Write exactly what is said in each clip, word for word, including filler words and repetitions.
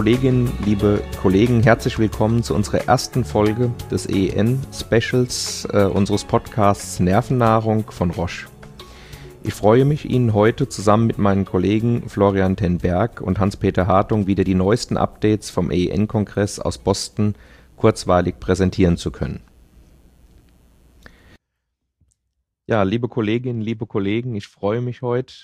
Kolleginnen, liebe Kollegen, herzlich willkommen zu unserer ersten Folge des E E N-Specials äh, unseres Podcasts Nervennahrung von Roche. Ich freue mich, Ihnen heute zusammen mit meinen Kollegen Florian ten Berg und Hans-Peter Hartung wieder die neuesten Updates vom E E N-Kongress aus Boston kurzweilig präsentieren zu können. Ja, liebe Kolleginnen, liebe Kollegen, ich freue mich heute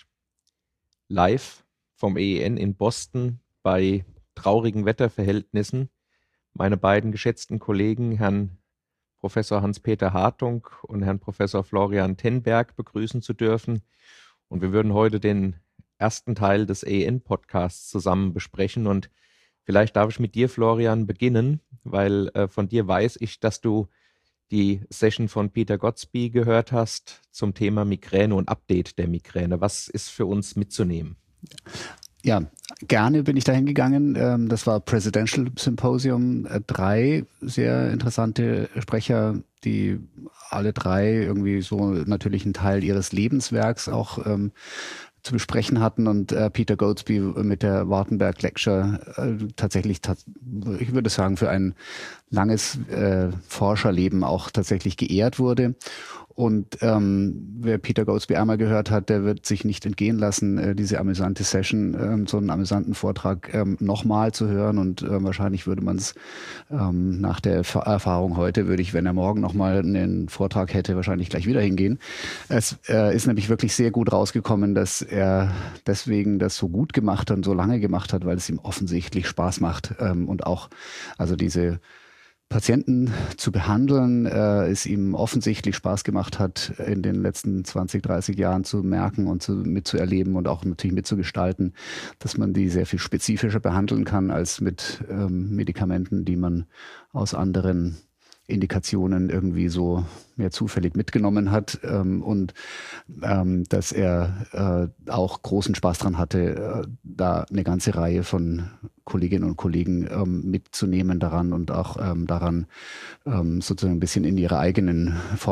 live vom E E N in Boston bei traurigen Wetterverhältnissen meine beiden geschätzten Kollegen, Herrn Professor Hans-Peter Hartung und Herrn Professor Florian ten Berg, begrüßen zu dürfen. Und wir würden heute den ersten Teil des E E N-Podcasts zusammen besprechen. Und vielleicht darf ich mit dir, Florian, beginnen, weil äh, von dir weiß ich, dass du die Session von Peter Gotsby gehört hast zum Thema Migräne und Update der Migräne. Was ist für uns mitzunehmen? Ja, gerne bin ich dahin gegangen. Das war Presidential Symposium, drei sehr interessante Sprecher, die alle drei irgendwie so natürlich einen Teil ihres Lebenswerks auch ähm, zu besprechen hatten, und äh, Peter Gotsby mit der Wartenberg Lecture äh, tatsächlich, ich würde sagen, für ein langes äh, Forscherleben auch tatsächlich geehrt wurde. Und ähm, wer Peter Gotsby einmal gehört hat, der wird sich nicht entgehen lassen, äh, diese amüsante Session, ähm, so einen amüsanten Vortrag ähm, nochmal zu hören. Und äh, wahrscheinlich würde man es ähm, nach der Erf- Erfahrung heute, würde ich, wenn er morgen nochmal einen Vortrag hätte, wahrscheinlich gleich wieder hingehen. Es äh, ist nämlich wirklich sehr gut rausgekommen, dass er deswegen das so gut gemacht hat und so lange gemacht hat, weil es ihm offensichtlich Spaß macht. Ähm, und auch, also diese Patienten zu behandeln, äh, es ihm offensichtlich Spaß gemacht hat, in den letzten zwanzig, dreißig Jahren zu merken und zu, mitzuerleben und auch natürlich mitzugestalten, dass man die sehr viel spezifischer behandeln kann als mit ähm, Medikamenten, die man aus anderen Indikationen irgendwie so mehr zufällig mitgenommen hat, ähm, und ähm, dass er äh, auch großen Spaß dran hatte, äh, da eine ganze Reihe von Kolleginnen und Kollegen ähm, mitzunehmen daran und auch ähm, daran ähm, sozusagen ein bisschen in ihre eigenen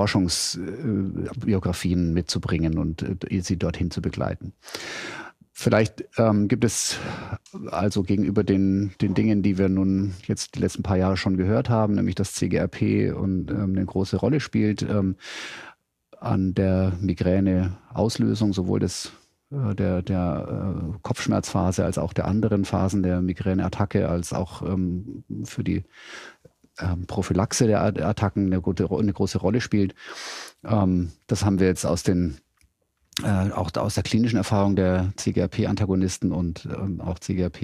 Forschungsbiografien mitzubringen und äh, sie dorthin zu begleiten. Vielleicht ähm, gibt es also gegenüber den, den Dingen, die wir nun jetzt die letzten paar Jahre schon gehört haben, nämlich dass C G R P und, ähm, eine große Rolle spielt ähm, an der Migräne-Auslösung, sowohl des, äh, der, der äh, Kopfschmerzphase als auch der anderen Phasen der Migräneattacke, als auch ähm, für die ähm, Prophylaxe der Attacken eine, gute, eine große Rolle spielt. Ähm, das haben wir jetzt aus den Äh, auch aus der klinischen Erfahrung der C G R P-Antagonisten und ähm, auch C G R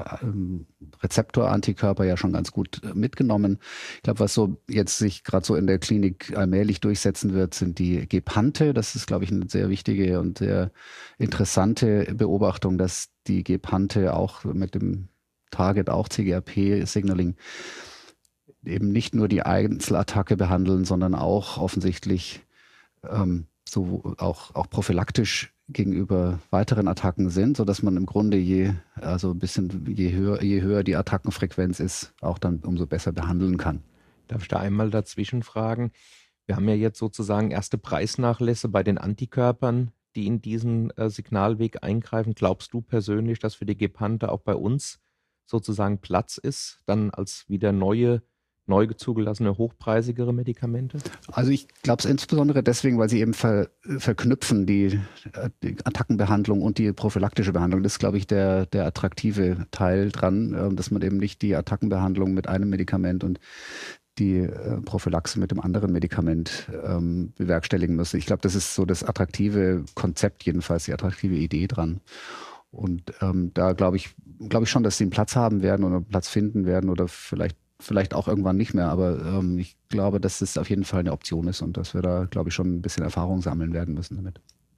P-Rezeptor-Antikörper ja schon ganz gut äh, mitgenommen. Ich glaube, was so jetzt sich gerade so in der Klinik allmählich durchsetzen wird, sind die Gepante. Das ist, glaube ich, eine sehr wichtige und sehr interessante Beobachtung, dass die Gepante auch mit dem Target auch C G R P-Signaling eben nicht nur die Einzelattacke behandeln, sondern auch offensichtlich ähm, so auch, auch prophylaktisch gegenüber weiteren Attacken sind, sodass man im Grunde je, also ein bisschen, je höher, je höher die Attackenfrequenz ist, auch dann umso besser behandeln kann. Darf ich da einmal dazwischen fragen? Wir haben ja jetzt sozusagen erste Preisnachlässe bei den Antikörpern, die in diesen äh, Signalweg eingreifen. Glaubst du persönlich, dass für die Gepante auch bei uns sozusagen Platz ist, dann als wieder neue neu zugelassene, hochpreisigere Medikamente? Also ich glaube es insbesondere deswegen, weil sie eben ver, verknüpfen, die, die Attackenbehandlung und die prophylaktische Behandlung. Das ist, glaube ich, der, der attraktive Teil dran, dass man eben nicht die Attackenbehandlung mit einem Medikament und die äh, Prophylaxe mit dem anderen Medikament ähm, bewerkstelligen muss. Ich glaube, das ist so das attraktive Konzept, jedenfalls die attraktive Idee dran. Und ähm, da glaube ich, glaube ich schon, dass sie einen Platz haben werden oder einen Platz finden werden oder vielleicht Vielleicht auch irgendwann nicht mehr, aber ähm, ich glaube, dass das auf jeden Fall eine Option ist und dass wir da, glaube ich, schon ein bisschen Erfahrung sammeln werden müssen damit.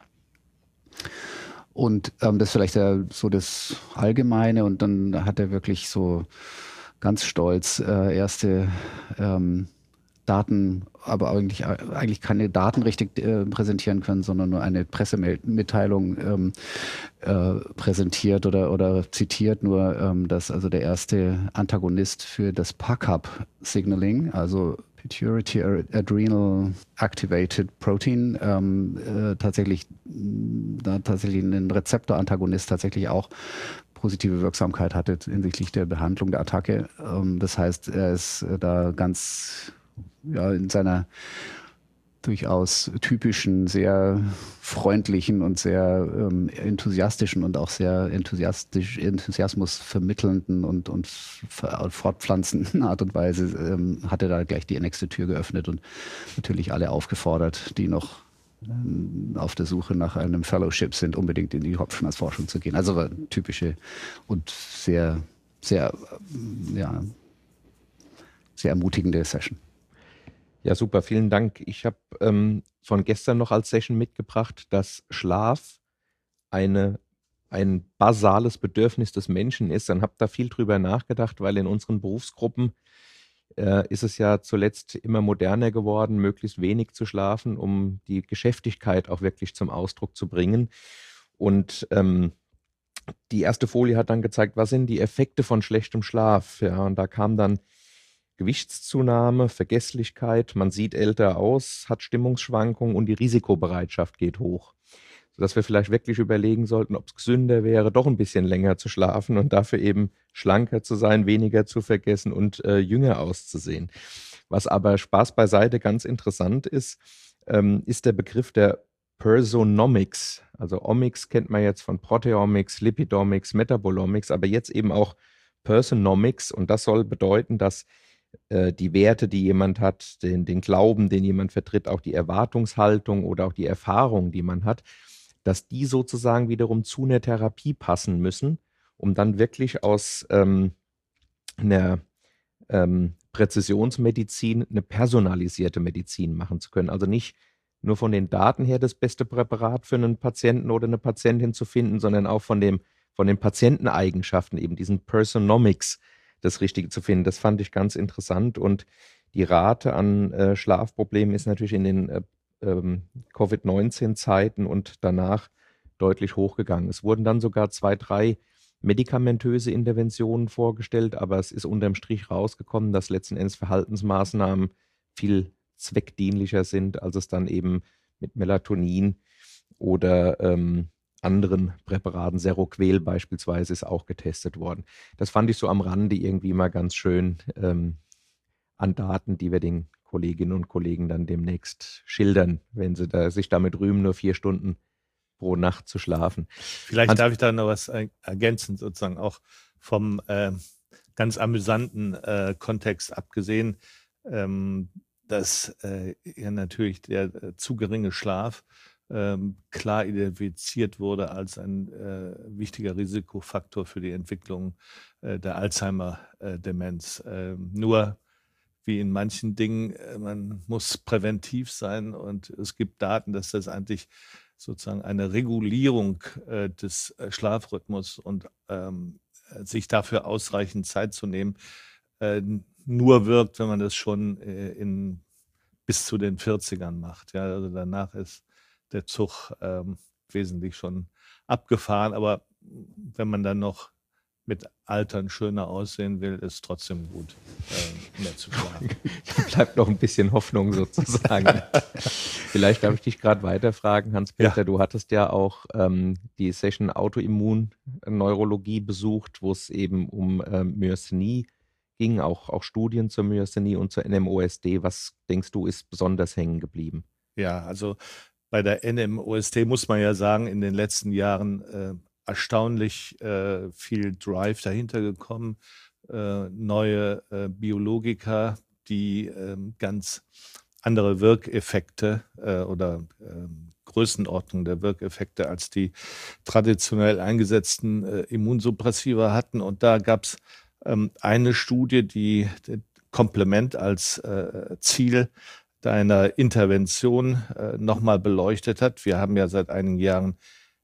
Und ähm, das ist vielleicht der, so das Allgemeine, und dann hat er wirklich so ganz stolz äh, erste ähm, Daten, aber eigentlich, eigentlich keine Daten richtig äh, präsentieren können, sondern nur eine Pressemitteilung ähm, äh, präsentiert oder, oder zitiert, nur ähm, dass also der erste Antagonist für das P A C A P-Signaling, also Pituitary Adrenal Activated Protein, ähm, äh, tatsächlich, da tatsächlich ein Rezeptorantagonist tatsächlich auch positive Wirksamkeit hatte hinsichtlich der Behandlung der Attacke. Ähm, das heißt, er ist da ganz ja, in seiner durchaus typischen, sehr freundlichen und sehr ähm, enthusiastischen und auch sehr enthusiastisch, Enthusiasmus vermittelnden und, und fortpflanzenden Art und Weise ähm, hat er da gleich die nächste Tür geöffnet und natürlich alle aufgefordert, die noch ähm, auf der Suche nach einem Fellowship sind, unbedingt in die Kopfschmerzforschung zu gehen. Also eine typische und sehr, sehr, ja, sehr ermutigende Session. Ja, super, vielen Dank. Ich habe ähm, von gestern noch als Session mitgebracht, dass Schlaf eine, ein basales Bedürfnis des Menschen ist. Dann habe da viel drüber nachgedacht, weil in unseren Berufsgruppen äh, ist es ja zuletzt immer moderner geworden, möglichst wenig zu schlafen, um die Geschäftigkeit auch wirklich zum Ausdruck zu bringen. Und ähm, die erste Folie hat dann gezeigt, was sind die Effekte von schlechtem Schlaf. Ja, und da kam dann Gewichtszunahme, Vergesslichkeit, man sieht älter aus, hat Stimmungsschwankungen und die Risikobereitschaft geht hoch. Sodass wir vielleicht wirklich überlegen sollten, ob es gesünder wäre, doch ein bisschen länger zu schlafen und dafür eben schlanker zu sein, weniger zu vergessen und äh, jünger auszusehen. Was aber Spaß beiseite ganz interessant ist, ähm, ist der Begriff der Personomics. Also Omics kennt man jetzt von Proteomics, Lipidomics, Metabolomics, aber jetzt eben auch Personomics, und das soll bedeuten, dass die Werte, die jemand hat, den, den Glauben, den jemand vertritt, auch die Erwartungshaltung oder auch die Erfahrung, die man hat, dass die sozusagen wiederum zu einer Therapie passen müssen, um dann wirklich aus ähm, einer ähm, Präzisionsmedizin eine personalisierte Medizin machen zu können. Also nicht nur von den Daten her das beste Präparat für einen Patienten oder eine Patientin zu finden, sondern auch von, dem, von den Patienteneigenschaften, eben diesen Personomics, das Richtige zu finden. Das fand ich ganz interessant, und die Rate an äh, Schlafproblemen ist natürlich in den äh, ähm, Covid neunzehn Zeiten und danach deutlich hochgegangen. Es wurden dann sogar zwei, drei medikamentöse Interventionen vorgestellt, aber es ist unterm Strich rausgekommen, dass letzten Endes Verhaltensmaßnahmen viel zweckdienlicher sind, als es dann eben mit Melatonin oder ähm, anderen Präparaten, Seroquel beispielsweise, ist auch getestet worden. Das fand ich so am Rande irgendwie mal ganz schön ähm, an Daten, die wir den Kolleginnen und Kollegen dann demnächst schildern, wenn sie da, sich damit rühmen, nur vier Stunden pro Nacht zu schlafen. Vielleicht Hans, darf ich da noch was ergänzen, sozusagen auch vom äh, ganz amüsanten äh, Kontext abgesehen, ähm, dass äh, ja natürlich der äh, zu geringe Schlaf ähm, klar identifiziert wurde als ein äh, wichtiger Risikofaktor für die Entwicklung äh, der Alzheimer-Demenz. Äh, nur wie in manchen Dingen, äh, man muss präventiv sein, und es gibt Daten, dass das eigentlich sozusagen eine Regulierung äh, des äh, Schlafrhythmus und ähm, sich dafür ausreichend Zeit zu nehmen, äh, nur wirkt, wenn man das schon äh, in bis zu den vierzigern macht. Ja, also danach ist der Zug ähm, wesentlich schon abgefahren, aber wenn man dann noch mit Altern schöner aussehen will, ist trotzdem gut, äh, mehr zu schlafen. Da bleibt noch ein bisschen Hoffnung sozusagen. Vielleicht darf ich dich gerade weiterfragen, Hans-Peter. Ja. Du hattest ja auch ähm, die Session Autoimmunneurologie besucht, wo es eben um ähm, Myasthenie ging, auch, auch Studien zur Myasthenie und zur N M O S D. Was denkst du, ist besonders hängen geblieben? Ja, also bei der N M O S D muss man ja sagen, in den letzten Jahren äh, erstaunlich äh, viel Drive dahinter gekommen, äh, neue äh, Biologika, die äh, ganz andere Wirkeffekte äh, oder äh, Größenordnung der Wirkeffekte als die traditionell eingesetzten äh, Immunsuppressiva hatten. Und da gab es ähm, eine Studie, die, die Komplement als äh, Ziel deiner Intervention äh, nochmal beleuchtet hat. Wir haben ja seit einigen Jahren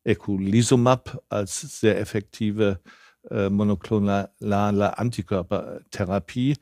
Eculizumab als sehr effektive äh, monoklonale Antikörpertherapie,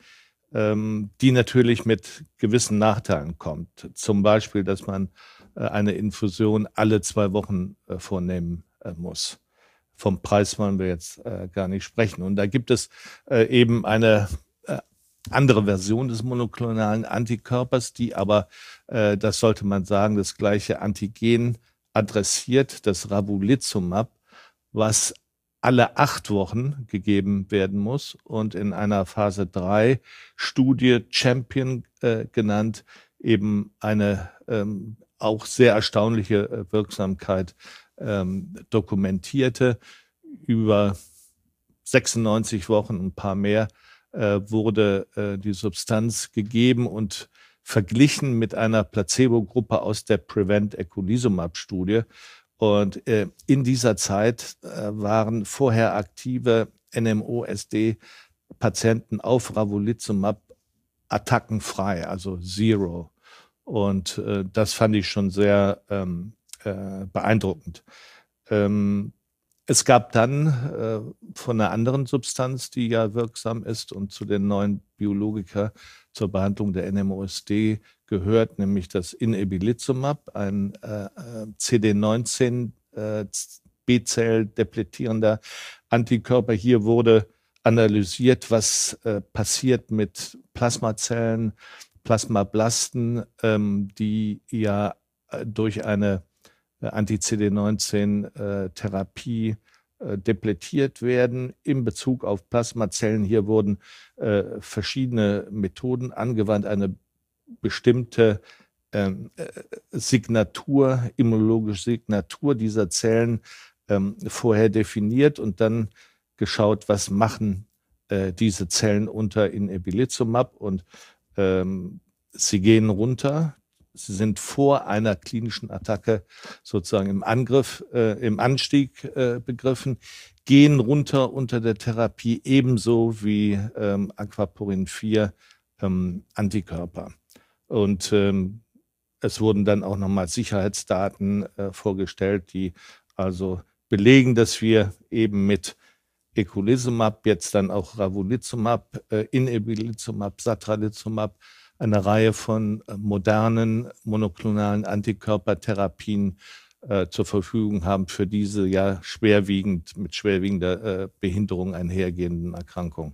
ähm, die natürlich mit gewissen Nachteilen kommt. Zum Beispiel, dass man äh, eine Infusion alle zwei Wochen äh, vornehmen äh, muss. Vom Preis wollen wir jetzt äh, gar nicht sprechen. Und da gibt es äh, eben eine äh, andere Version des monoklonalen Antikörpers, die aber, äh, das sollte man sagen, das gleiche Antigen adressiert, das Ravulizumab, was alle acht Wochen gegeben werden muss und in einer Phase drei Studie Champion äh, genannt eben eine ähm, auch sehr erstaunliche äh, Wirksamkeit ähm, dokumentierte. Über sechsundneunzig Wochen, ein paar mehr, äh, wurde äh, die Substanz gegeben und verglichen mit einer Placebo-Gruppe aus der Prevent-Eculizumab-Studie. Und äh, in dieser Zeit äh, waren vorher aktive N M O S D-Patienten auf Ravulizumab attackenfrei, also Zero. Und äh, das fand ich schon sehr ähm, äh, beeindruckend. Ähm, es gab dann äh, von einer anderen Substanz, die ja wirksam ist und zu den neuen Biologika zur Behandlung der N M O S D gehört, nämlich das Inebilizumab, ein äh, C D neunzehn äh, B-Zell-depletierender Antikörper. Hier wurde analysiert, was äh, passiert mit Plasmazellen, Plasmablasten, ähm, die ja äh, durch eine äh, Anti-C D neunzehn-Therapie äh, depletiert werden in Bezug auf Plasmazellen. Hier wurden äh, verschiedene Methoden angewandt, eine bestimmte ähm, äh, Signatur, immunologische Signatur dieser Zellen ähm, vorher definiert und dann geschaut, was machen äh, diese Zellen unter Inebilizumab und ähm, sie gehen runter. Sie sind vor einer klinischen Attacke sozusagen im Angriff, äh, im Anstieg äh, begriffen, gehen runter unter der Therapie ebenso wie ähm, Aquaporin vier ähm, Antikörper. Und ähm, es wurden dann auch nochmal Sicherheitsdaten äh, vorgestellt, die also belegen, dass wir eben mit Eculizumab, jetzt dann auch Ravulizumab, äh, Inebilizumab, Satralizumab, eine Reihe von äh, modernen monoklonalen Antikörpertherapien äh, zur Verfügung haben für diese ja schwerwiegend, mit schwerwiegender äh, Behinderung einhergehenden Erkrankungen.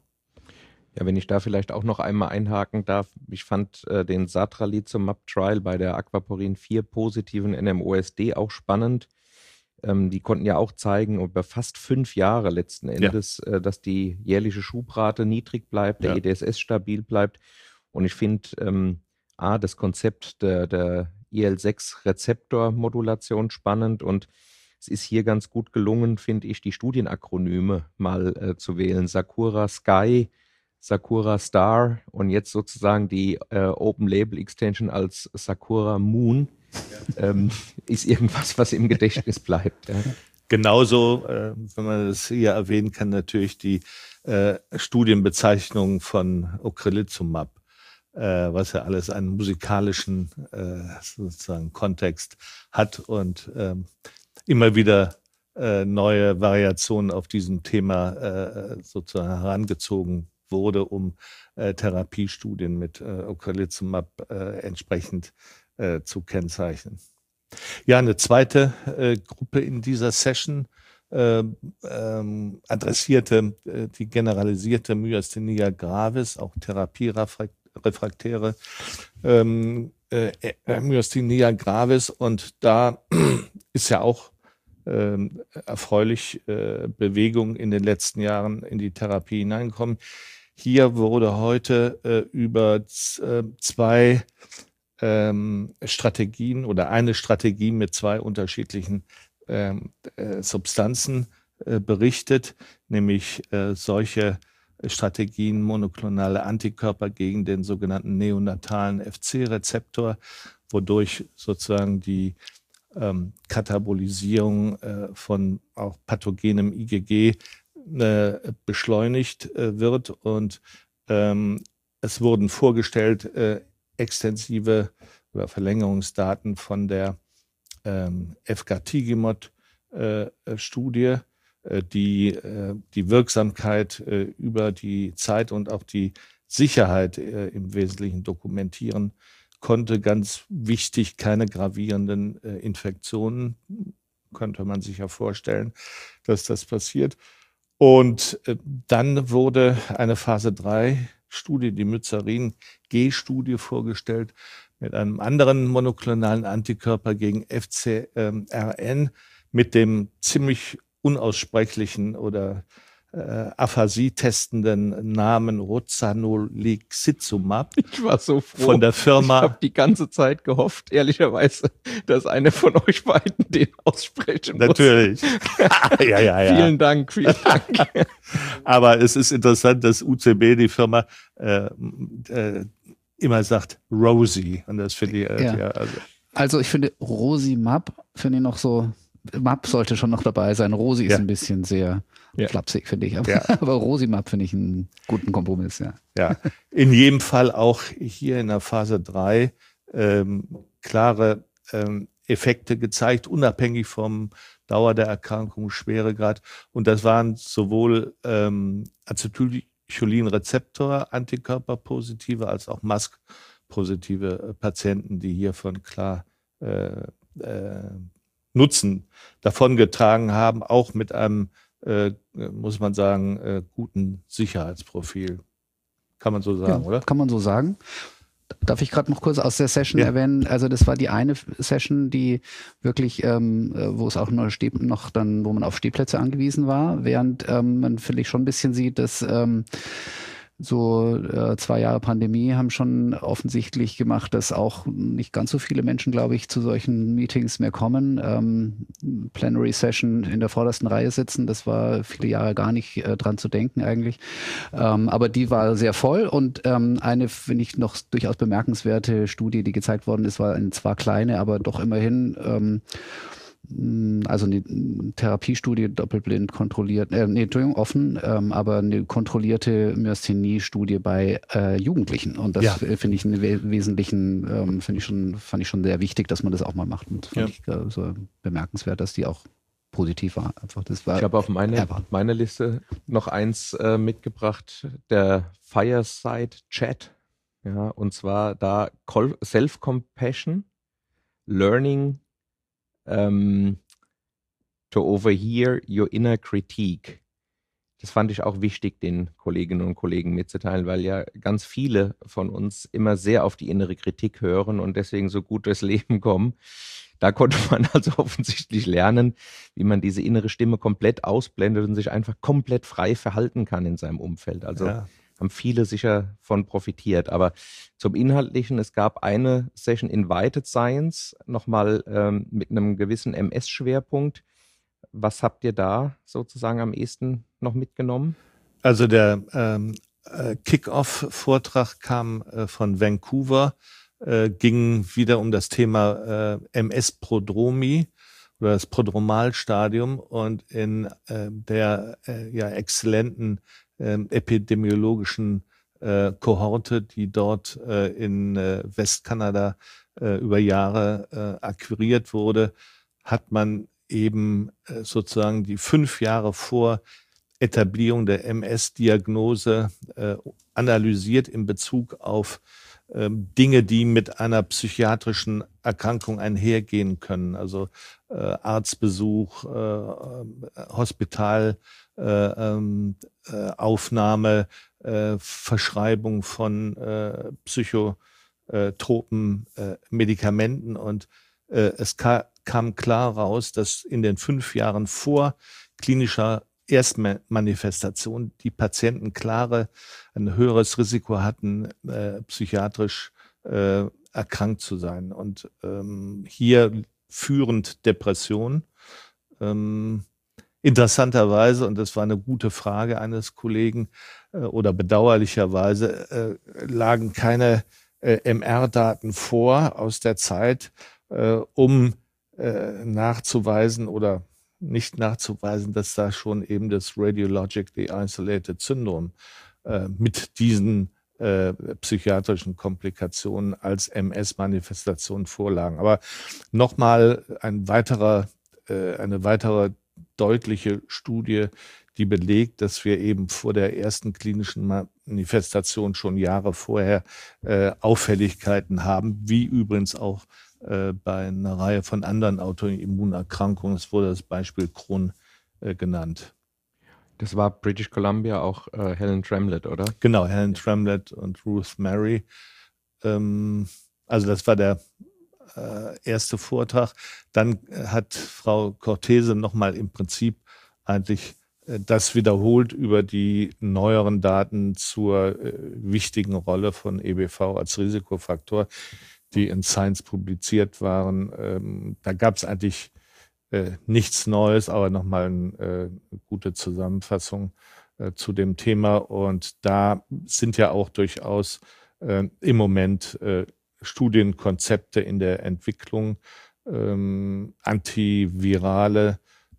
Ja, wenn ich da vielleicht auch noch einmal einhaken darf, ich fand äh, den Satralizumab-Trial bei der Aquaporin vier positiven N M O S D auch spannend. Ähm, die konnten ja auch zeigen, über fast fünf Jahre letzten Endes, ja. äh, dass die jährliche Schubrate niedrig bleibt, der ja. E D S S stabil bleibt. Und ich finde, ähm, A, das Konzept der, der I L sechs Rezeptormodulation spannend und es ist hier ganz gut gelungen, finde ich, die Studienakronyme mal äh, zu wählen. Sakura Sky, Sakura Star und jetzt sozusagen die äh, Open Label Extension als Sakura Moon ja. ähm, ist irgendwas, was im Gedächtnis bleibt. Ja. Genauso, äh, wenn man das hier erwähnen kann, natürlich die äh, Studienbezeichnung von Ocrelizumab, äh, was ja alles einen musikalischen äh, sozusagen Kontext hat und ähm, immer wieder äh, neue Variationen auf diesem Thema äh, sozusagen herangezogen wurde, um äh, Therapiestudien mit äh, Ocrelizumab äh, entsprechend äh, zu kennzeichnen. Ja, eine zweite äh, Gruppe in dieser Session äh, ähm, adressierte äh, die generalisierte Myasthenia gravis, auch therapierefraktäre ähm, äh, äh, Myasthenia gravis. Und da ist ja auch äh, erfreulich äh, Bewegung in den letzten Jahren in die Therapie hineingekommen. Hier wurde heute äh, über äh, zwei ähm, Strategien oder eine Strategie mit zwei unterschiedlichen ähm, äh, Substanzen äh, berichtet, nämlich äh, solche Strategien, monoklonale Antikörper gegen den sogenannten neonatalen F C-Rezeptor, wodurch sozusagen die ähm, Katabolisierung äh, von auch pathogenem I G G äh, beschleunigt äh, wird. Und ähm, es wurden vorgestellt äh, extensive oder Verlängerungsdaten von der ähm, Efgartigimod-Studie, äh, die äh, die Wirksamkeit äh, über die Zeit und auch die Sicherheit äh, im Wesentlichen dokumentieren konnte. Ganz wichtig, keine gravierenden äh, Infektionen. Könnte man sich ja vorstellen, dass das passiert. Und äh, dann wurde eine Phase drei Studie, die Myzarin-G-Studie vorgestellt mit einem anderen monoklonalen Antikörper gegen F C R N mit dem ziemlich unaussprechlichen oder äh, Aphasie-testenden Namen Rozanolixizumab. Ich war so froh. Von der Firma. Ich habe die ganze Zeit gehofft, ehrlicherweise, dass einer von euch beiden den aussprechen muss. Natürlich. ja, ja, ja. Vielen Dank, vielen Dank. Aber es ist interessant, dass U C B, die Firma, äh, äh, immer sagt Rosie. Und das finde ich, äh, Ja. ja, also. Also ich finde Rosimap, finde ich noch so, Map sollte schon noch dabei sein. Rosi Ja. ist ein bisschen sehr Ja. flapsig, finde ich. Aber, Ja. aber Rosimap finde ich einen guten Kompromiss, ja. Ja, in jedem Fall auch hier in der Phase drei ähm, klare ähm, Effekte gezeigt, unabhängig vom Dauer der Erkrankung, Schweregrad. Und das waren sowohl ähm, Acetylcholin-Rezeptor-Antikörperpositive als auch Mask-positive Patienten, die hiervon klar äh, äh, Nutzen davongetragen haben, auch mit einem, äh, muss man sagen, äh, guten Sicherheitsprofil. Kann man so sagen, Ja, oder? kann man so sagen. Darf ich gerade noch kurz aus der Session Ja. erwähnen? Also das war die eine Session, die wirklich, ähm, äh, wo es auch noch, Steh, noch dann, wo man auf Stehplätze angewiesen war, während ähm, man vielleicht schon ein bisschen sieht, dass ähm, so äh, zwei Jahre Pandemie haben schon offensichtlich gemacht, dass auch nicht ganz so viele Menschen, glaube ich, zu solchen Meetings mehr kommen. Ähm, Plenary Session in der vordersten Reihe sitzen, das war viele Jahre gar nicht äh, dran zu denken eigentlich. Ähm, aber die war sehr voll und ähm, eine, finde ich, noch durchaus bemerkenswerte Studie, die gezeigt worden ist, war eine zwar kleine, aber doch immerhin ähm, also eine Therapiestudie doppelblind kontrolliert, äh, nee, Entschuldigung, offen, ähm, aber eine kontrollierte Myasthenie-Studie bei äh, Jugendlichen. Und das Ja. finde ich einen we wesentlichen, ähm, finde ich schon, fand ich schon sehr wichtig, dass man das auch mal macht. Und das fand Ja. ich äh, so bemerkenswert, dass die auch positiv war. Einfach, das war Ich habe auf meine, erwartet. meine Liste noch eins äh, mitgebracht, der Fireside Chat. Ja, und zwar da Col- Self-Compassion, Learning ähm, to overhear your inner critique. Das fand ich auch wichtig, den Kolleginnen und Kollegen mitzuteilen, weil ja ganz viele von uns immer sehr auf die innere Kritik hören und deswegen so gut durchs Leben kommen. Da konnte man also offensichtlich lernen, wie man diese innere Stimme komplett ausblendet und sich einfach komplett frei verhalten kann in seinem Umfeld. Also Ja. haben viele sicher von profitiert. Aber zum Inhaltlichen, es gab eine Session Invited Science, nochmal ähm, mit einem gewissen M S-Schwerpunkt. Was habt ihr da sozusagen am ehesten noch mitgenommen? Also der ähm, äh, Kick-Off-Vortrag kam äh, von Vancouver, äh, ging wieder um das Thema äh, M S-Prodromie oder das Prodromalstadium und in äh, der äh, ja exzellenten äh, epidemiologischen äh, Kohorte, die dort äh, in äh, Westkanada äh, über Jahre äh, akquiriert wurde, hat man eben äh, sozusagen die fünf Jahre vor Etablierung der M S-Diagnose äh, analysiert in Bezug auf ähm, Dinge, die mit einer psychiatrischen Erkrankung einhergehen können. Also äh, Arztbesuch, äh, Hospital, äh, ähm, äh, Aufnahme, äh, Verschreibung von äh, psychotropen äh, Medikamenten. Und äh, es ka kam klar raus, dass in den fünf Jahren vor klinischer Erstmanifestation die Patienten klare, ein höheres Risiko hatten, äh, psychiatrisch äh, erkrankt zu sein. Und ähm, hier führend Depression. Ähm, interessanterweise, und das war eine gute Frage eines Kollegen, äh, oder bedauerlicherweise äh, lagen keine äh, M R-Daten vor aus der Zeit, äh, um äh, nachzuweisen oder nicht nachzuweisen, dass da schon eben das Radiologically Isolated Syndrome äh, mit diesen äh, psychiatrischen Komplikationen als M S-Manifestation vorlagen. Aber nochmal ein weiterer, äh, eine weitere deutliche Studie, die belegt, dass wir eben vor der ersten klinischen Manifestation schon Jahre vorher äh, Auffälligkeiten haben, wie übrigens auch bei einer Reihe von anderen Autoimmunerkrankungen. Es wurde das Beispiel Crohn äh, genannt. Das war British Columbia, auch äh, Helen Tremlett, oder? Genau, Helen Tremlett und Ruth Mary. Ähm, also das war der äh, erste Vortrag. Dann hat Frau Cortese nochmal im Prinzip eigentlich äh, das wiederholt über die neueren Daten zur äh, wichtigen Rolle von E B V als Risikofaktor, die in Science publiziert waren. Ähm, da gab es eigentlich äh, nichts Neues, aber nochmal eine äh, gute Zusammenfassung äh, zu dem Thema. Und da sind ja auch durchaus äh, im Moment äh, Studienkonzepte in der Entwicklung, ähm, antivirale,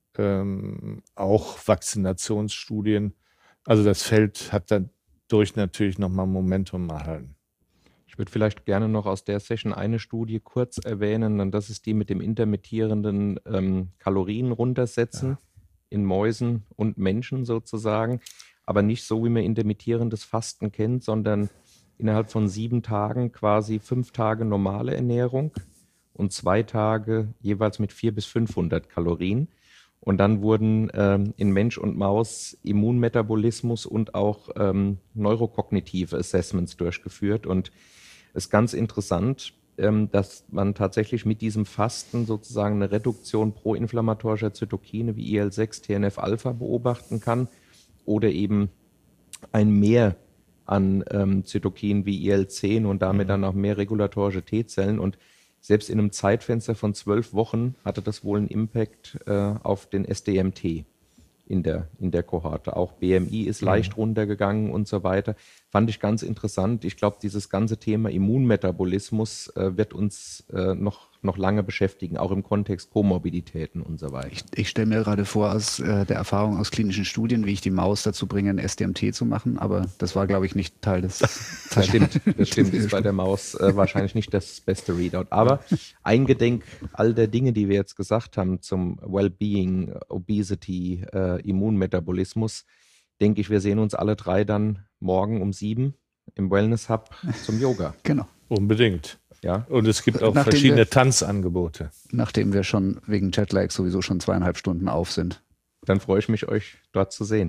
ähm, auch Vaccinationsstudien. Also das Feld hat dadurch natürlich nochmal Momentum erhalten. Ich würde vielleicht gerne noch aus der Session eine Studie kurz erwähnen, und das ist die mit dem intermittierenden ähm, Kalorien runtersetzen ja. in Mäusen und Menschen sozusagen, aber nicht so, wie man intermittierendes Fasten kennt, sondern innerhalb von sieben Tagen quasi fünf Tage normale Ernährung und zwei Tage jeweils mit vierhundert bis fünfhundert Kalorien. Und dann wurden ähm, in Mensch und Maus Immunmetabolismus und auch ähm, neurokognitive Assessments durchgeführt. Und es ist ganz interessant, ähm, dass man tatsächlich mit diesem Fasten sozusagen eine Reduktion proinflammatorischer Zytokine wie I L sechs, T N F-Alpha beobachten kann oder eben ein Mehr an ähm, Zytokinen wie I L zehn und damit mhm. dann auch mehr regulatorische T-Zellen. Und selbst in einem Zeitfenster von zwölf Wochen hatte das wohl einen Impact äh, auf den S D M T in der, in der Kohorte. Auch B M I ist mhm. leicht runtergegangen und so weiter. Fand ich ganz interessant. Ich glaube, dieses ganze Thema Immunmetabolismus äh, wird uns äh, noch, noch lange beschäftigen, auch im Kontext Komorbiditäten und so weiter. Ich, ich stelle mir gerade vor, aus äh, der Erfahrung aus klinischen Studien, wie ich die Maus dazu bringe, ein S D M T zu machen, aber das war, glaube ich, nicht Teil des... Das stimmt, das stimmt. Ist bei der Maus äh, wahrscheinlich nicht das beste Readout. Aber eingedenk all der Dinge, die wir jetzt gesagt haben zum Wellbeing, Obesity, äh, Immunmetabolismus, denke ich, wir sehen uns alle drei dann morgen um sieben im Wellness Hub zum Yoga. Genau. Unbedingt. Ja. Und es gibt auch nachdem verschiedene wir, Tanzangebote. Nachdem wir schon wegen Jetlag sowieso schon zweieinhalb Stunden auf sind. Dann freue ich mich, euch dort zu sehen.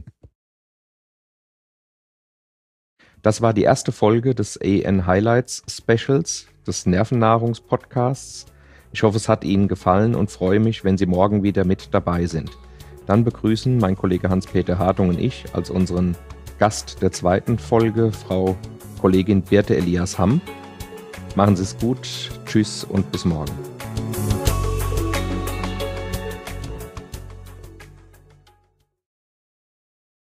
Das war die erste Folge des A E N Highlights Specials, des Nervennahrungspodcasts. Ich hoffe, es hat Ihnen gefallen und freue mich, wenn Sie morgen wieder mit dabei sind. Dann begrüßen mein Kollege Hans-Peter Hartung und ich als unseren Gast der zweiten Folge Frau Kollegin Birte Elias Hamm. Machen Sie es gut, tschüss und bis morgen.